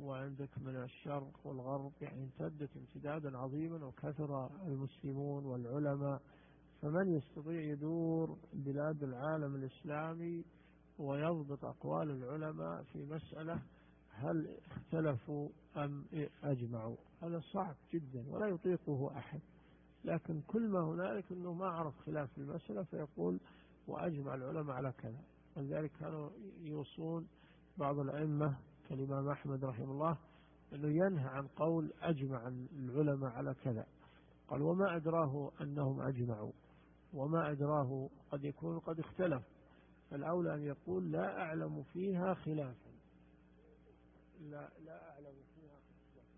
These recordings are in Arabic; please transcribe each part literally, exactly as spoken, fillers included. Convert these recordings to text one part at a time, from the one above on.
وعندك من الشرق والغرب، يعني امتدت امتدادا عظيما وكثر المسلمون والعلماء. فمن يستطيع يدور بلاد العالم الإسلامي ويضبط أقوال العلماء في مسألة هل اختلفوا أم أجمعوا؟ هذا صعب جدا ولا يطيقه أحد. لكن كل ما هنالك أنه ما عرف خلاف المسألة فيقول وأجمع العلماء على كذا. ولذلك كانوا يوصون بعض الأئمة كالإمام أحمد رحمه الله أنه ينهى عن قول أجمع العلماء على كذا. قال وما أدراه أنهم أجمعوا، وما أدراه قد يكون قد اختلف، فالأولى أن يقول لا أعلم فيها خلافا. لا, لا أعلم فيها خلافا.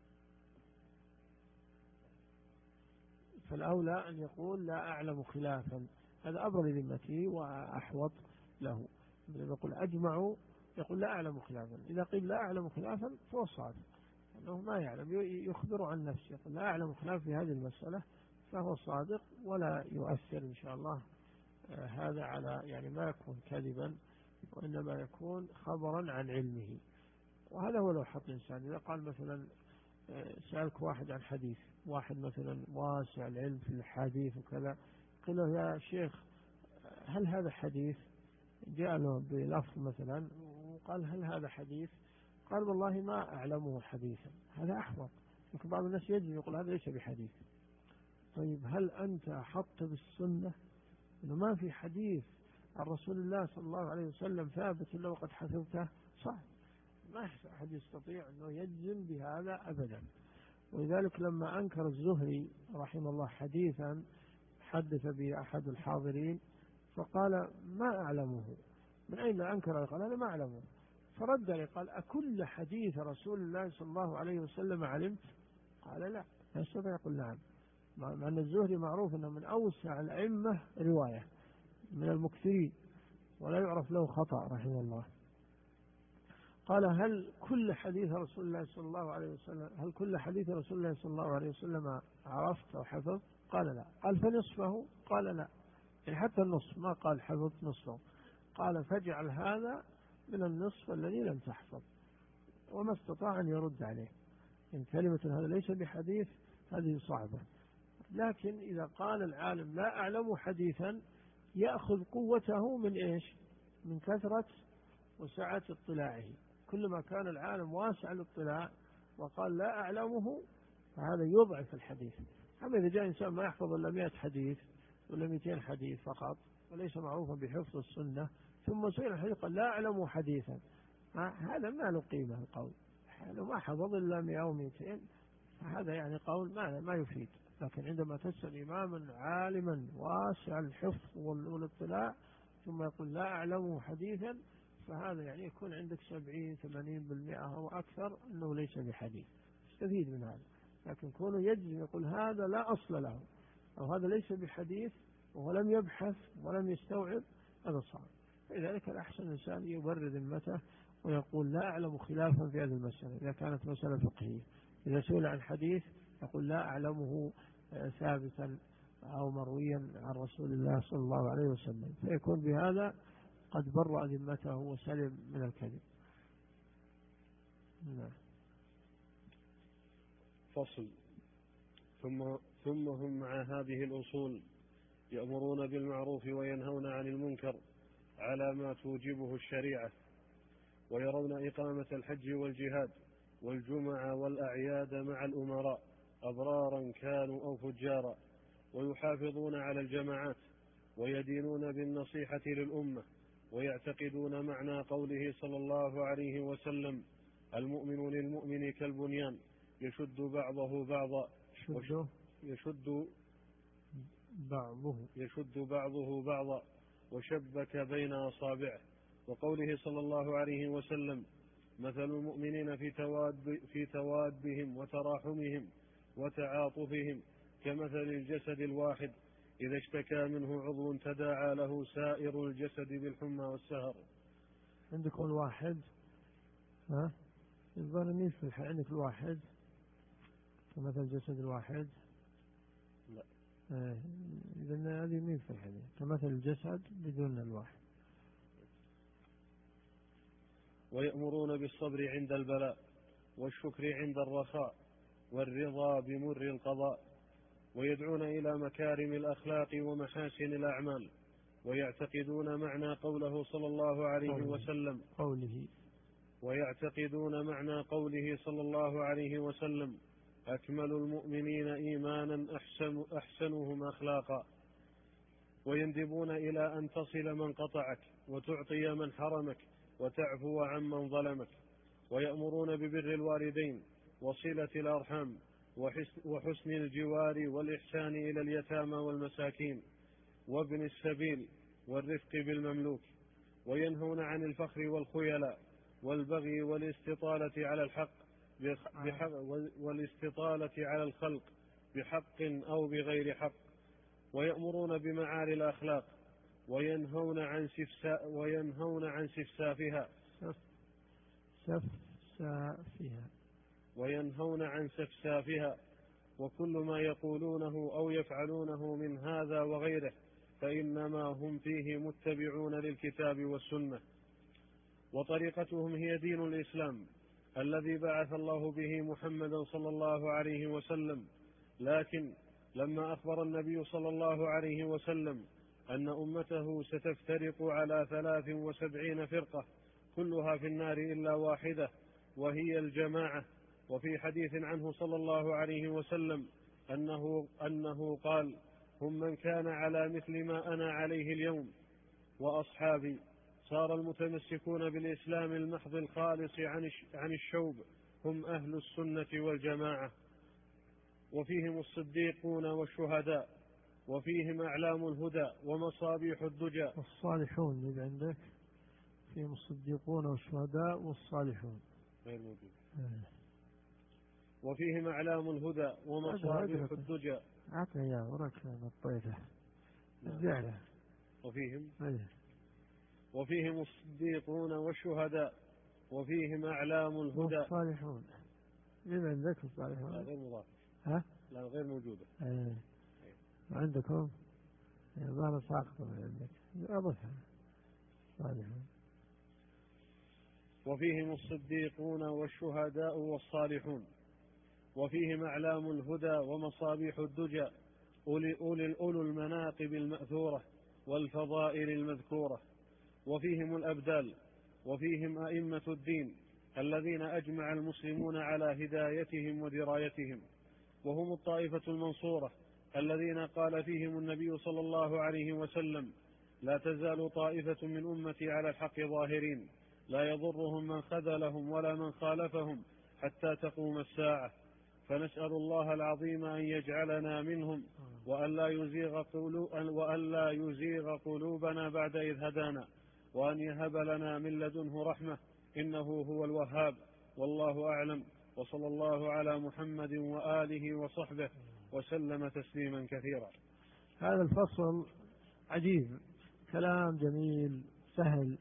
فالأولى أن يقول لا أعلم خلافا، هذا أبرر لذمته وأحوط له. لما يقول أجمعوا يقول لا أعلم خلافا. إذا قيل لا أعلم خلافا فهو صادق أنه ما يعلم، يخبر عن نفسه يقول لا أعلم خلاف في هذه المسألة، فهو صادق ولا يؤثر إن شاء الله هذا على يعني ما يكون كذبا، وإنما يكون خبرا عن علمه. وهذا هو لو حط إنسان إذا قال مثلا سألك واحد عن حديث، واحد مثلا واسع العلم في الحديث وكذا، قال له يا شيخ هل هذا حديث؟ جاء له بلفظ مثلا وقال هل هذا حديث؟ قال والله ما أعلمه حديثا. هذا أحوط. لكن بعض الناس يجب يقول هذا ليس بحديث. طيب هل أنت حط بالسنة إنه ما في حديث عن رسول الله صلى الله عليه وسلم ثابت إلا وقد حفظته؟ صح، ما أحد يستطيع أنه يجزم بهذا أبدا. ولذلك لما أنكر الزهري رحمه الله حديثا حدث به أحد الحاضرين فقال ما أعلمه. من أين أنكر؟ قال أنا ما أعلمه. فرد عليه قال أكل حديث رسول الله صلى الله عليه وسلم علمت؟ قال لا، لا يستطيع يقول نعم، مع أن الزهري معروف أنه من أوسع الأئمة رواية من المكثرين ولا يعرف له خطأ رحمه الله. قال هل كل حديث رسول الله صلى الله عليه وسلم هل كل حديث رسول الله صلى الله عليه وسلم عرفت أو حفظت؟ قال لا. قال فنصفه؟ قال لا، يعني حتى النصف ما قال حفظت نصفه. قال فاجعل هذا من النصف الذي لم تحفظ. وما استطاع أن يرد عليه. إن كلمة هذا ليس بحديث هذه صعبة. لكن إذا قال العالم لا أعلم حديثا يأخذ قوته من إيش؟ من كثرة وسعة اطلاعه. كلما كان العالم واسع الاطلاع وقال لا أعلمه فهذا يضعف الحديث. أما إذا جاء إنسان ما يحفظ إلا مئة حديث ولا مئتين حديث فقط وليس معروفا بحفظ السنة ثم سئل الحديث قال لا أعلم حديثا، هذا ما له قيمة القول. لو ما حفظ إلا مئة أو مئتين هذا يعني قول ما ما يفيد. لكن عندما تسأل إماما عالما واسع الحفظ والاطلاع ثم يقول لا أعلم حديثا فهذا يعني يكون عندك سبعين ثمانين بالمئة أو أكثر أنه ليس بحديث، استفيد من هذا. لكن كونه يجزم يقول هذا لا أصل له أو هذا ليس بحديث وهو لم يبحث ولم يستوعب هذا صعب. لذلك الأحسن الإنسان يبرر ذمته ويقول لا أعلم خلافا في هذه المسألة إذا كانت مسألة فقهية. إذا سئل عن حديث يقول لا أعلمه ثابتا أو مرويا عن رسول الله صلى الله عليه وسلم، فيكون بهذا قد برأ ذمته وسلم من الكذب. نعم. فصل. ثم ثم هم مع هذه الأصول يأمرون بالمعروف وينهون عن المنكر على ما توجبه الشريعة، ويرون إقامة الحج والجهاد والجمع والأعياد مع الأمراء أبرارا كانوا أو فجارا، ويحافظون على الجماعات ويدينون بالنصيحة للأمة، ويعتقدون معنى قوله صلى الله عليه وسلم المؤمن للمؤمن كالبنيان يشد بعضه بعضا يشد بعضه يشد بعضه بعضا وشبك بين أصابعه. وقوله صلى الله عليه وسلم مثل المؤمنين في تواد في توادهم وتراحمهم وتعاطفهم كمثل الجسد الواحد إذا اشتكى منه عضو تداعى له سائر الجسد بالحمى والسهر. عندكم الواحد ها الظاهر مين في الحي عندك الواحد كمثل الجسد الواحد؟ لا. آه. إذن هذه مين في الحديث كمثل الجسد بدون الواحد. ويأمرون بالصبر عند البلاء والشكر عند الرخاء والرضا بمر القضاء، ويدعون إلى مكارم الأخلاق ومحاسن الأعمال، ويعتقدون معنى قوله صلى الله عليه وسلم قوله ويعتقدون معنى قوله صلى الله عليه وسلم: أكمل المؤمنين إيمانا أحسن أحسنهم أخلاقا، ويندبون إلى أن تصل من قطعك، وتعطي من حرمك، وتعفو عمن ظلمك، ويأمرون ببر الوالدين وصلة الأرحام وحسن الجوار والإحسان إلى اليتامى والمساكين وابن السبيل والرفق بالمملوك، وينهون عن الفخر والخيلاء والبغي والاستطالة على الحق بحق والاستطالة على الخلق بحق أو بغير حق، ويأمرون بمعالي الأخلاق، وينهون عن سفسا وينهون عن سفسافها سفسافها وينهون عن سفسافها وكل ما يقولونه أو يفعلونه من هذا وغيره فإنما هم فيه متبعون للكتاب والسنة، وطريقتهم هي دين الإسلام الذي بعث الله به محمدا صلى الله عليه وسلم. لكن لما أخبر النبي صلى الله عليه وسلم أن أمته ستفترق على ثلاث وسبعين فرقة كلها في النار إلا واحدة وهي الجماعة، وفي حديث عنه صلى الله عليه وسلم أنه, أنه قال: هم من كان على مثل ما أنا عليه اليوم وأصحابي. صار المتمسكون بالإسلام المحض الخالص عن الشوب هم أهل السنة والجماعة، وفيهم الصديقون والشهداء، وفيهم أعلام الهدى ومصابيح الدجى. والصالحون اللي عندك فيهم الصديقون والشهداء والصالحون غير موجود. وفيهم أعلام الهدى ومصابيح الدجى. عطنا يا وراك الطيفة الزعلة. وفيهم أيه. وفيهم الصديقون والشهداء، وفيهم أعلام الهدى والصالحون. مين عندك الصالحون؟ لا غير مضاف. ها؟ لا غير موجودة. ايه. عندكم ظهر ساقطة عندك أضفها صالحون. وفيهم الصديقون والشهداء والصالحون، وفيهم أعلام الهدى ومصابيح الدجى، أولي, أولي, أولو المناقب المأثورة والفضائل المذكورة، وفيهم الأبدال، وفيهم أئمة الدين الذين أجمع المسلمون على هدايتهم ودرايتهم، وهم الطائفة المنصورة الذين قال فيهم النبي صلى الله عليه وسلم: لا تزال طائفة من أمتي على الحق ظاهرين لا يضرهم من خذلهم ولا من خالفهم حتى تقوم الساعة. فنسأل الله العظيم أن يجعلنا منهم وأن لا يزيغ, قلوب وأن لا يزيغ قلوبنا بعد إذ هدانا، وأن يهب لنا من لدنه رحمة إنه هو الوهاب. والله أعلم، وصلى الله على محمد وآله وصحبه وسلم تسليما كثيرا. هذا الفصل عجيب، كلام جميل سهل،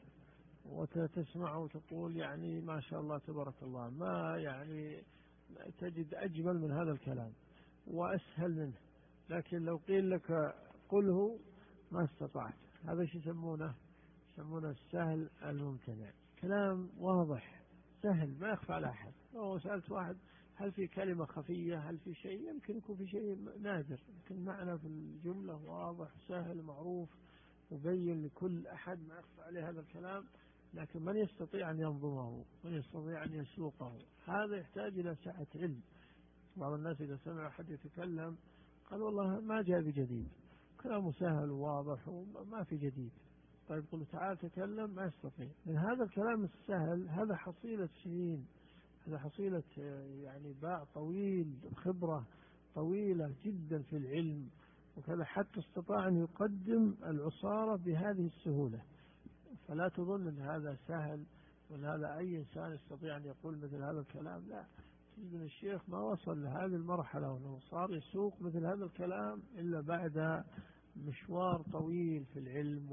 وتسمع وتقول يعني ما شاء الله تبارك الله، ما يعني تجد أجمل من هذا الكلام وأسهل منه، لكن لو قيل لك قله ما استطعت. هذا شو يسمونه؟ يسمونه السهل الممتنع. كلام واضح سهل ما يخفى على أحد. لو سألت واحد هل في كلمة خفية، هل في شيء، يمكن يكون في شيء نادر، لكن معنى في الجملة واضح سهل معروف مبين لكل أحد ما يخفى عليه هذا الكلام، لكن من يستطيع أن ينظمه، من يستطيع أن يسوقه، هذا يحتاج إلى سعة علم. بعض الناس إذا سمع أحد يتكلم قال والله ما جاء بجديد، كلامه سهل وواضح وما في جديد. طيب قل تعال تكلم، ما يستطيع. من هذا الكلام السهل هذا حصيلة سنين، هذا حصيلة يعني باع طويل، خبرة طويلة جدا في العلم وكذا، حتى استطاع أن يقدم العصارة بهذه السهولة. فلا تظن أن هذا سهل وأن هذا أي إنسان يستطيع أن يقول مثل هذا الكلام، لا. تجد أن الشيخ ما وصل لهذه المرحلة وأنه صار يسوق مثل هذا الكلام إلا بعد مشوار طويل في العلم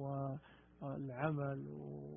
والعمل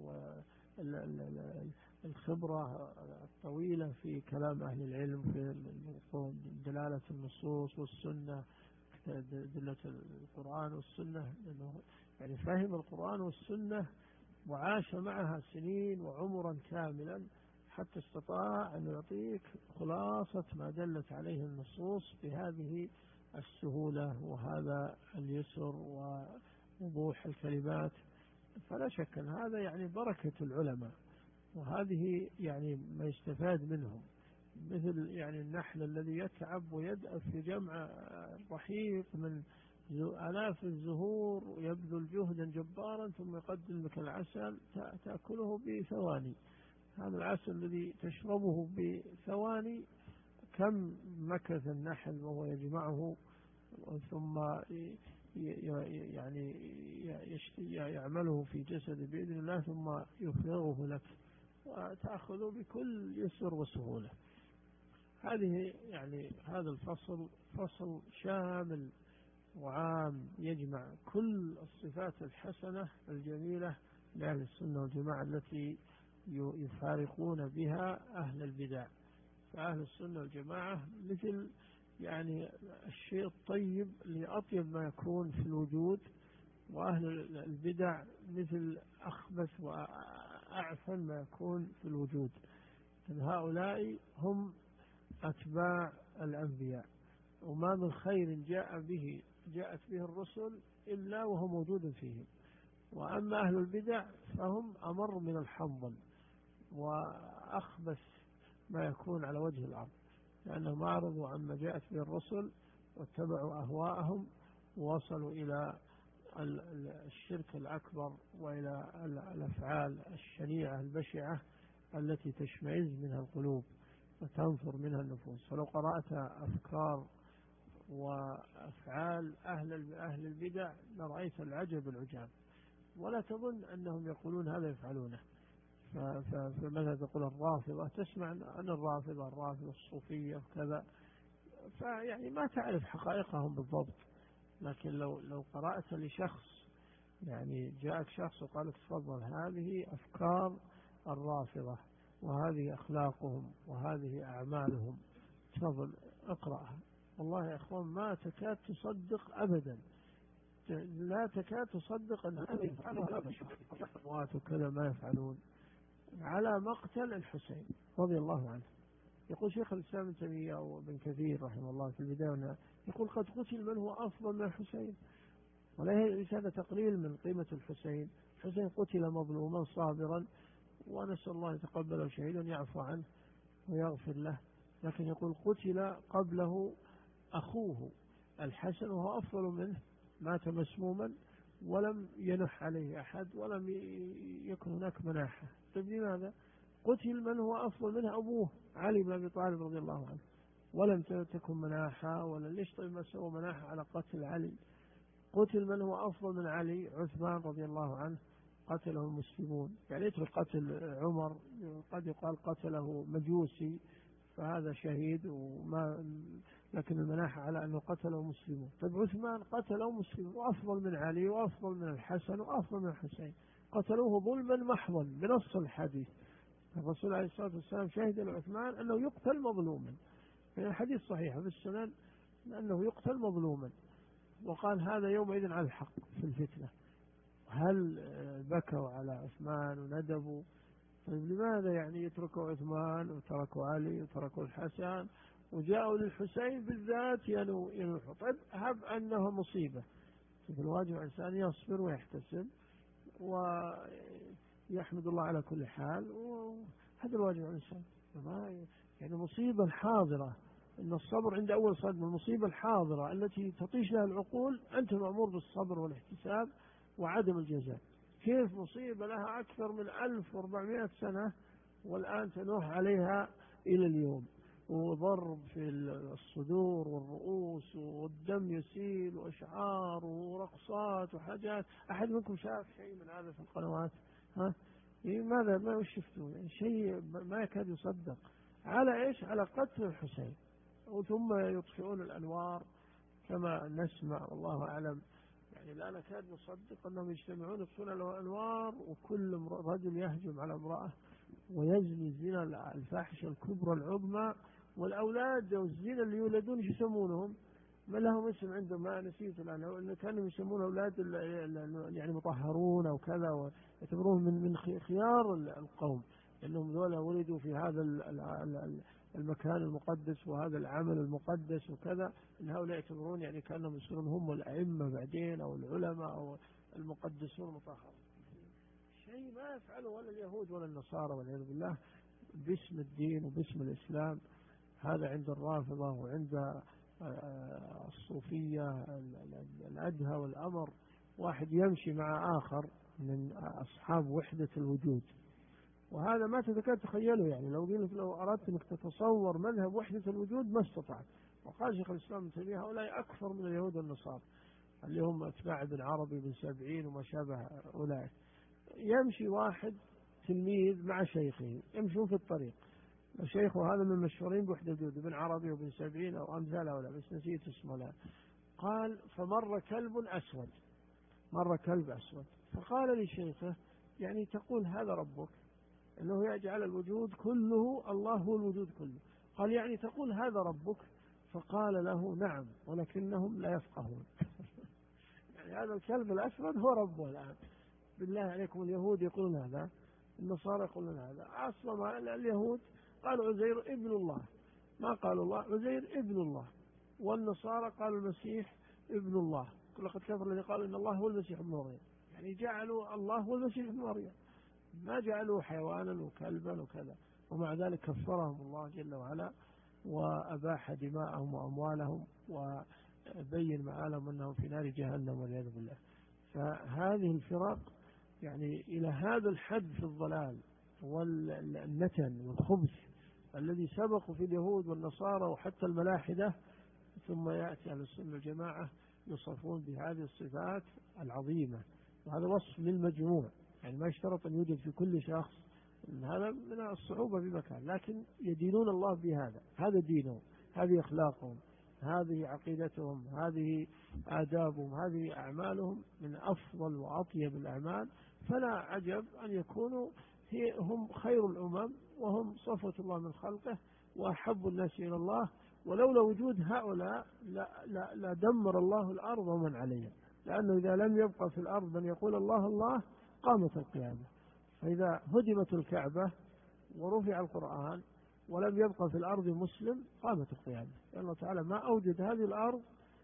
والخبرة الطويلة في كلام أهل العلم، في دلالة النصوص والسنة، دلالة القرآن والسنة، لأنه يعني فهم القرآن والسنة وعاش معها سنين وعمرا كاملا حتى استطاع أن يعطيك خلاصة ما دلت عليه النصوص بهذه السهولة وهذا اليسر ووضوح الكلمات. فلا شك أن هذا يعني بركة العلماء، وهذه يعني ما يستفاد منهم، مثل يعني النحل الذي يتعب ويدأب في جمع رحيق من آلاف الزهور ويبذل جهدا جبارا ثم يقدم لك العسل تأكله بثواني. هذا العسل الذي تشربه بثواني كم مكث النحل وهو يجمعه ثم يعني يعمله في جسده بإذن الله ثم يفرغه لك وتأخذه بكل يسر وسهولة. هذه يعني هذا الفصل فصل شامل وعام يجمع كل الصفات الحسنة الجميلة لأهل السنة والجماعة التي يفارقون بها أهل البدع. فأهل السنة والجماعة مثل يعني الشيء الطيب لأطيب ما يكون في الوجود، وأهل البدع مثل أخبث وأعفن ما يكون في الوجود. هؤلاء هم أتباع الأنبياء، وما من خير جاء به جاءت به الرسل إلا وهو موجود فيهم. وأما أهل البدع فهم أمر من الحنظل وأخبث ما يكون على وجه الأرض، لأنهم أعرضوا عما جاءت به الرسل واتبعوا أهواءهم ووصلوا إلى الشرك الأكبر وإلى الأفعال الشنيعة البشعة التي تشمئز منها القلوب وتنفر منها النفوس. فلو قرأت أفكار وأفعال أهل أهل البدع لرأيت العجب العجاب، ولا تظن أنهم يقولون هذا يفعلونه. فماذا تقول الرافضة؟ تسمع أن الرافضة الرافضة الصوفية وكذا، فيعني ما تعرف حقائقهم بالضبط. لكن لو لو قرأت لشخص، يعني جاءك شخص وقال تفضل هذه أفكار الرافضة وهذه أخلاقهم وهذه أعمالهم، تفضل اقرأها، والله يا أخوان ما تكاد تصدق أبدا، لا تكاد تصدق أن هذا يفعلها وكذا ما يفعلون. على مقتل الحسين رضي الله عنه يقول شيخ الإسلام ابن تيمية وابن كثير رحمه الله في البداية، يقول قد قتل من هو أفضل من الحسين، ولا هذا تقليل من قيمة الحسين. الحسين قتل مظلوما صابرا، ونسأل الله يتقبله شهيدا يعفو عنه ويغفر له، لكن يقول قتل قبله أخوه الحسن وهو أفضل منه، مات مسموما ولم ينح عليه أحد ولم يكن هناك مناحة. طيب لماذا؟ قتل من هو أفضل منه أبوه علي بن أبي طالب رضي الله عنه ولم تكن مناحة، ولا ليش طيب ما سوى مناحة على قتل علي؟ قتل من هو أفضل من علي عثمان رضي الله عنه قتله المسلمون، يعني يترك قتل عمر قد يقال قتله مجوسي فهذا شهيد وما، لكن المناحة على أنه قتله مسلمون. طيب عثمان قتله مسلمون وأفضل من علي وأفضل من الحسن وأفضل من الحسين، قتلوه ظلما محضا بنص الحديث. الرسول عليه الصلاة والسلام شهد لعثمان أنه يقتل مظلوما، يعني الحديث صحيح في السنن أنه يقتل مظلوما، وقال هذا يومئذ على الحق في الفتنة. هل بكوا على عثمان وندبوا؟ طيب لماذا يعني يتركوا عثمان وتركوا علي وتركوا الحسن وجاءوا للحسين بالذات ينوحوا؟ طيب هب أنه مصيبة، في الواجب الإنسان يصبر ويحتسب ويحمد الله على كل حال، وهذا الواجب الإنسان. يعني مصيبة الحاضرة إن الصبر عند أول صدمة، المصيبة الحاضرة التي تطيش لها العقول أنت مأمور بالصبر والاحتساب وعدم الجزاء. كيف مصيبة لها أكثر من ألف وأربعمائة سنة والآن تنوح عليها إلى اليوم، وضرب في الصدور والرؤوس والدم يسيل وأشعار ورقصات وحاجات؟ أحد منكم شاف شيء من هذا في القنوات؟ ها؟ ماذا ما شفتوا؟ يعني شيء ما يكاد يصدق. على إيش؟ على قتل الحسين. وثم يطفئون الأنوار كما نسمع والله أعلم، يعني لا نكاد نصدق أنهم يجتمعون يطفئون الأنوار وكل رجل يهجم على امرأة ويزني الزنا الفاحشة الكبرى العظمى، والأولاد والزنا اللي يولدون يسمونهم ما لهم اسم عندهم ما نسيت الآن، كانوا يسمون أولاد يعني مطهرون أو كذا، ويعتبرون من من خيار القوم. لأنهم ذولا ولدوا في هذا المكان المقدس وهذا العمل المقدس وكذا، إن هؤلاء يعتبرون يعني كأنهم يصيرون هم الأئمة بعدين أو العلماء أو المقدسون المطهرون. شيء ما يفعله ولا اليهود ولا النصارى والعياذ بالله باسم الدين وباسم الإسلام. هذا عند الرافضة وعند الصوفية الأدهى والأمر. واحد يمشي مع آخر من أصحاب وحدة الوجود، وهذا ما تكاد تخيله. يعني لو قلت لو أردت أنك تتصور مذهب وحدة الوجود ما استطعت. وقال شيخ الإسلام ابن تيمية هؤلاء أكثر من اليهود والنصارى اللي هم أتباع ابن عربي بن سبعين وما شابه أولئك. يمشي واحد تلميذ مع شيخه، يمشون في الطريق، شيخه هذا من المشهورين بوحدة الوجود ابن عربي وابن سبعين أو أمثال هؤلاء بس نسيت اسمه الآن. قال فمر كلب أسود، مر كلب أسود، فقال لشيخه يعني تقول هذا ربك أنه يجعل الوجود كله الله هو الوجود كله؟ قال يعني تقول هذا ربك؟ فقال له نعم ولكنهم لا يفقهون. يعني هذا الكلب الأسود هو ربه الآن. بالله عليكم اليهود يقولون هذا، النصارى يقولون هذا. أصلا اليهود قالوا عزير ابن الله، ما قالوا الله، عزير ابن الله. والنصارى قالوا المسيح ابن الله، لقد كفر الذي قالوا إن الله هو المسيح ابن مريم. يعني جعلوا الله هو المسيح ابن مريم، ما جعلوا حيوانا وكلبا وكذا. ومع ذلك كفرهم الله جل وعلا وأباح دماءهم وأموالهم وبين مآلهم أنهم في نار جهنم والعياذ بالله. فهذه الفرق يعني إلى هذا الحد في الضلال والنتن والخبث الذي سبقوا في اليهود والنصارى وحتى الملاحدة، ثم يأتي أهل السنة والجماعة يصفون بهذه الصفات العظيمة. وهذا وصف للمجموع، يعني ما يشترط أن يوجد في كل شخص، هذا من الصعوبة بمكان، لكن يدينون الله بهذا، هذا دينهم، هذه أخلاقهم، هذه عقيدتهم، هذه آدابهم، هذه أعمالهم من أفضل وأطيب الأعمال. فلا عجب أن يكونوا هم خير الأمم وهم صفوة الله من خلقه وأحب الناس إلى الله. ولولا وجود هؤلاء لا, لا, لا دمر الله الأرض ومن عليها، لأنه إذا لم يبقى في الأرض من يقول الله الله قامت القيامة. فإذا هدمت الكعبة ورفع القرآن ولم يبقى في الأرض مسلم قامت القيامة، لأن الله تعالى ما أوجد هذه الأرض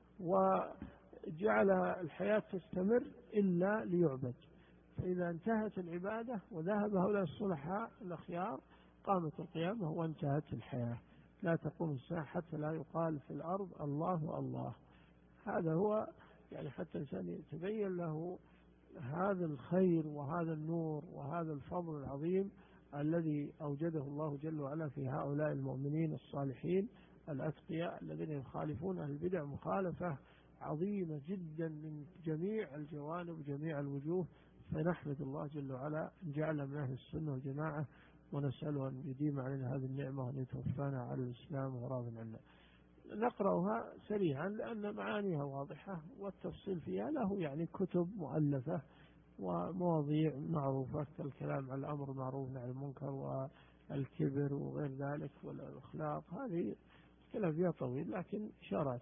وجعل الحياة تستمر إلا ليعبد. فإذا انتهت العبادة وذهب هؤلاء الصلحاء الأخيار قامت القيامة وانتهت الحياة. لا تقوم الساعة حتى لا يقال في الأرض الله الله. هذا هو يعني حتى الإنسان يتبين له هذا الخير وهذا النور وهذا الفضل العظيم الذي أوجده الله جل وعلا في هؤلاء المؤمنين الصالحين الأتقياء الذين يخالفون أهل البدع مخالفة عظيمة جدا من جميع الجوانب وجميع الوجوه. فنحمد الله جل وعلا أن جعل من أهل السنة والجماعة، ونسأله أن يديم علينا هذه النعمة وأن يتوفانا على الإسلام وراض عنا. نقرأها سريعا لأن معانيها واضحة، والتفصيل فيها له يعني كتب مؤلفة ومواضيع معروفة كالكلام على الأمر المعروف والنهي عن المنكر والكبر وغير ذلك والأخلاق. هذه الكلام فيها طويل لكن إشارات.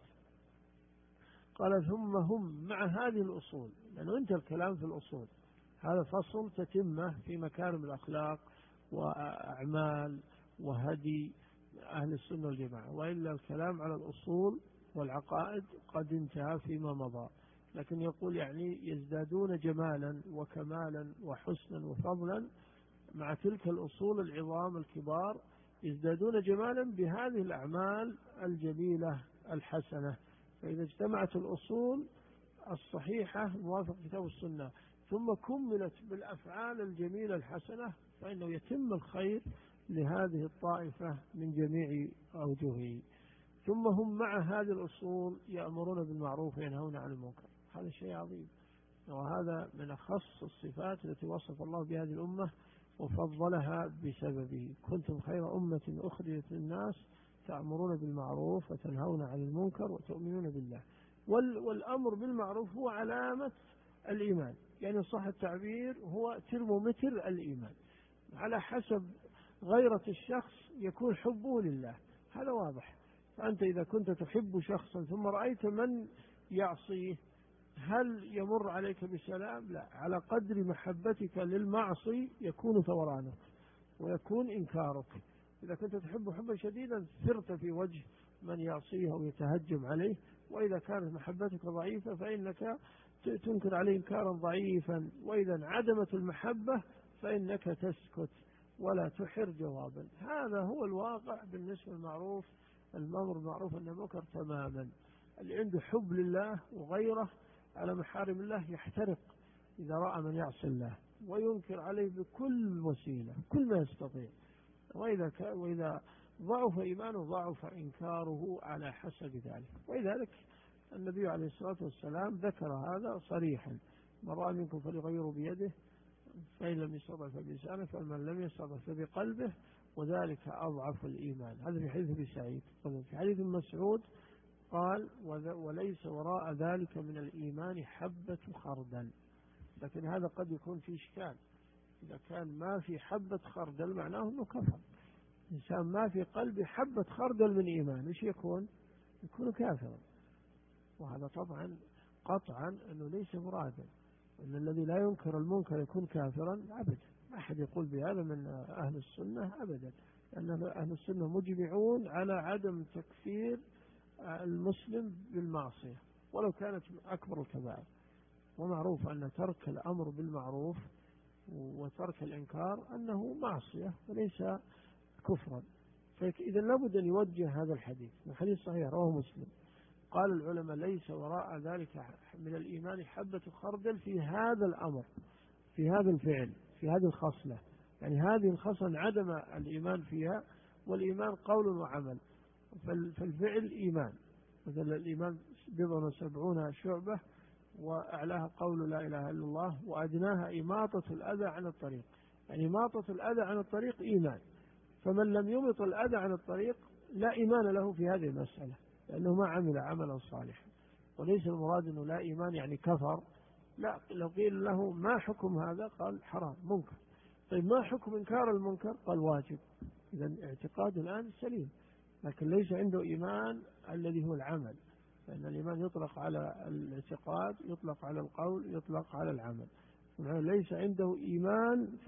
قال ثم هم مع هذه الأصول، لأنه انتهى الكلام في الأصول، هذا فصل تتمة في مكارم الأخلاق وأعمال وهدي أهل السنة والجماعة، وإلا الكلام على الأصول والعقائد قد انتهى فيما مضى. لكن يقول يعني يزدادون جمالا وكمالا وحسنا وفضلا مع تلك الأصول العظام الكبار، يزدادون جمالا بهذه الأعمال الجميلة الحسنة. فإذا اجتمعت الأصول الصحيحة موافق كتاب السنة ثم كملت بالأفعال الجميلة الحسنة، فإنه يتم الخير لهذه الطائفة من جميع أوجهه. ثم هم مع هذه الأصول يأمرون بالمعروف وينهون عن المنكر. هذا شيء عظيم، وهذا من أخص الصفات التي وصف الله بهذه الأمة وفضلها بسببه. كنتم خير أمة أخرجت للناس تأمرون بالمعروف وتنهون عن المنكر وتؤمنون بالله. والأمر بالمعروف هو علامة الإيمان، يعني صح التعبير هو ترمومتر الإيمان. على حسب غيرة الشخص يكون حبه لله، هذا واضح. فأنت إذا كنت تحب شخصا ثم رأيت من يعصيه هل يمر عليك بسلام؟ لا، على قدر محبتك للمعصي يكون ثورانك. ويكون إنكارك. إذا كنت تحب حبا شديدا سرت في وجه من يعصيه أو يتهجم عليه، وإذا كانت محبتك ضعيفة فإنك تنكر عليه إنكارا ضعيفا، وإذا انعدمت المحبة فإنك تسكت ولا تحر جوابا. هذا هو الواقع بالنسبة للمعروف، الأمر المعروف أنه منكر تماما. اللي عنده حب لله وغيره على محارم الله يحترق إذا رأى من يعصي الله وينكر عليه بكل وسيلة كل ما يستطيع، وإذا, وإذا ضعف إيمانه ضعف إنكاره على حسب ذلك. ولذلك النبي عليه الصلاة والسلام ذكر هذا صريحا: من رأى منكم فليغيره بيده، فإن لم يستطع فبلسانه، فمن لم يستطع فبقلبه، وذلك أضعف الإيمان. هذا في حديث أبي سعيد. في حديث مسعود قال: وليس وراء ذلك من الإيمان حبة خردل. لكن هذا قد يكون في إشكال، إذا كان ما في حبة خردل معناه أنه كفر. إنسان ما في قلبه حبة خردل من إيمان إيش يكون؟ يكون كافرا. وهذا طبعا قطعا أنه ليس مرادا، أن الذي لا ينكر المنكر يكون كافرا أبدا. ما أحد يقول بهذا من أهل السنة أبدا، لأن أهل السنة مجمعون على عدم تكفير المسلم بالمعصية ولو كانت أكبر الكبائر. ومعروف أن ترك الأمر بالمعروف وترك الإنكار أنه معصية وليس كفرا. فإذا لابد أن يوجه هذا الحديث، الحديث صحيح رواه مسلم. قال العلماء: ليس وراء ذلك من الإيمان حبة خردل في هذا الأمر، في هذا الفعل، في هذه الخصلة. يعني هذه الخصلة عدم الإيمان فيها، والإيمان قول وعمل، فالفعل إيمان. مثل الإيمان بضع وسبعون شعبة، وأعلاها قول لا إله إلا الله، وأدناها إماطة الأذى عن الطريق. يعني إماطة الأذى عن الطريق إيمان، فمن لم يمط الأذى عن الطريق لا إيمان له في هذه المسألة، لأنه ما عمل عملا صالحا. وليس المراد أنه لا إيمان يعني كفر، لا. لو قيل له ما حكم هذا قال حرام منكر. طيب ما حكم إنكار المنكر؟ قال واجب. إذن اعتقاد الآن سليم، لكن ليس عنده إيمان الذي هو العمل، لأن الإيمان يطلق على الاعتقاد، يطلق على القول، يطلق على العمل. ليس عنده إيمان